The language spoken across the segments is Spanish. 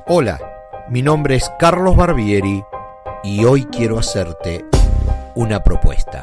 Hola, mi nombre es Carlos Barbieri y hoy quiero hacerte una propuesta.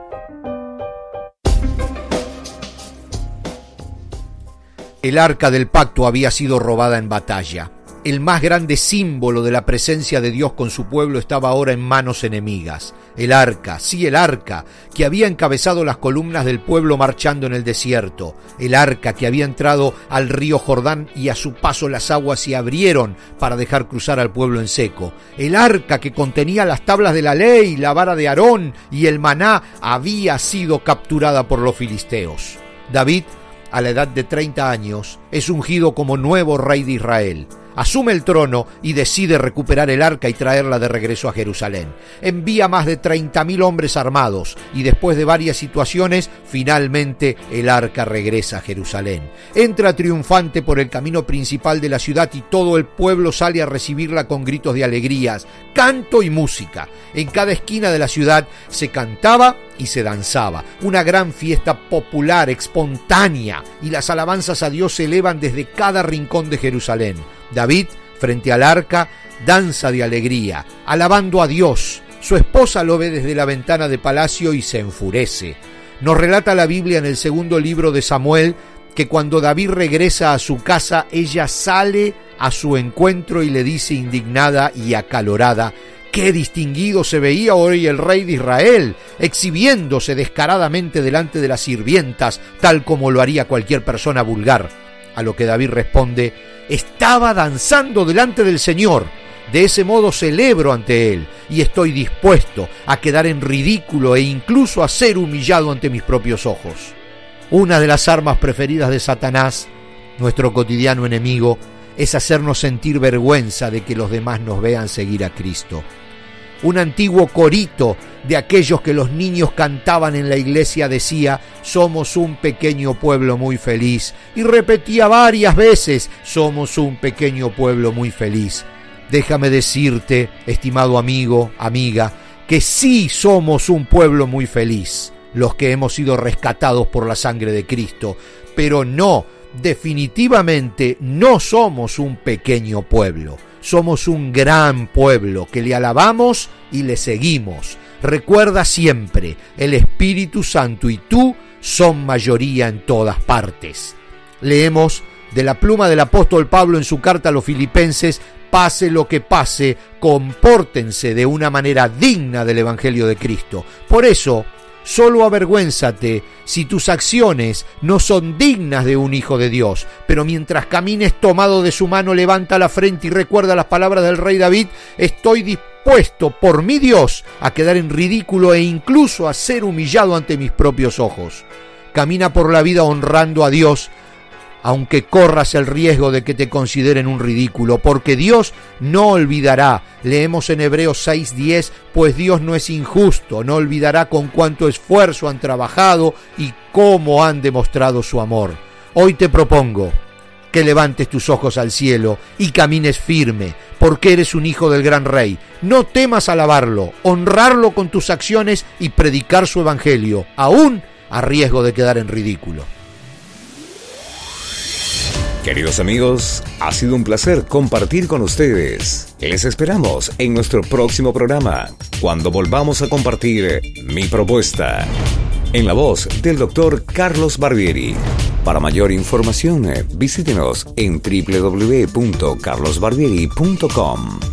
El arca del pacto había sido robada en batalla. El más grande símbolo de la presencia de Dios con su pueblo estaba ahora en manos enemigas. El arca, sí, el arca, que había encabezado las columnas del pueblo marchando en el desierto. El arca que había entrado al río Jordán y a su paso las aguas se abrieron para dejar cruzar al pueblo en seco. El arca que contenía las tablas de la ley, la vara de Aarón y el maná había sido capturada por los filisteos. David, a la edad de 30 años, es ungido como nuevo rey de Israel. Asume el trono y decide recuperar el arca y traerla de regreso a Jerusalén. Envía más de 30.000 hombres armados y después de varias situaciones, finalmente el arca regresa a Jerusalén. Entra triunfante por el camino principal de la ciudad y todo el pueblo sale a recibirla con gritos de alegrías, canto y música. En cada esquina de la ciudad se cantaba y se danzaba. Una gran fiesta popular, espontánea, y las alabanzas a Dios se elevan desde cada rincón de Jerusalén. David, frente al arca, danza de alegría, alabando a Dios. Su esposa lo ve desde la ventana de palacio y se enfurece. Nos relata la Biblia en el segundo libro de Samuel que cuando David regresa a su casa, ella sale a su encuentro y le dice indignada y acalorada: ¡qué distinguido se veía hoy el rey de Israel, exhibiéndose descaradamente delante de las sirvientas, tal como lo haría cualquier persona vulgar! A lo que David responde: estaba danzando delante del Señor. De ese modo celebro ante Él y estoy dispuesto a quedar en ridículo e incluso a ser humillado ante mis propios ojos. Una de las armas preferidas de Satanás, nuestro cotidiano enemigo, es hacernos sentir vergüenza de que los demás nos vean seguir a Cristo. Un antiguo corito de aquellos que los niños cantaban en la iglesia decía: somos un pequeño pueblo muy feliz, y repetía varias veces: somos un pequeño pueblo muy feliz. Déjame decirte, estimado amigo, amiga, que sí somos un pueblo muy feliz, los que hemos sido rescatados por la sangre de Cristo, pero no, definitivamente no somos un pequeño pueblo. Somos un gran pueblo que le alabamos y le seguimos. Recuerda siempre, el Espíritu Santo y tú son mayoría en todas partes. Leemos de la pluma del apóstol Pablo en su carta a los Filipenses: pase lo que pase, compórtense de una manera digna del Evangelio de Cristo. Por eso, solo avergüénzate si tus acciones no son dignas de un hijo de Dios. Pero mientras camines tomado de su mano, levanta la frente y recuerda las palabras del rey David: estoy dispuesto por mi Dios a quedar en ridículo e incluso a ser humillado ante mis propios ojos. Camina por la vida honrando a Dios, aunque corras el riesgo de que te consideren un ridículo, porque Dios no olvidará. Leemos en Hebreos 6:10, pues Dios no es injusto, no olvidará con cuánto esfuerzo han trabajado y cómo han demostrado su amor. Hoy te propongo que levantes tus ojos al cielo y camines firme, porque eres un hijo del gran rey. No temas alabarlo, honrarlo con tus acciones y predicar su evangelio, aún a riesgo de quedar en ridículo. Queridos amigos, ha sido un placer compartir con ustedes. Les esperamos en nuestro próximo programa, cuando volvamos a compartir Mi Propuesta, en la voz del Dr. Carlos Barbieri. Para mayor información, visítenos en www.carlosbarbieri.com.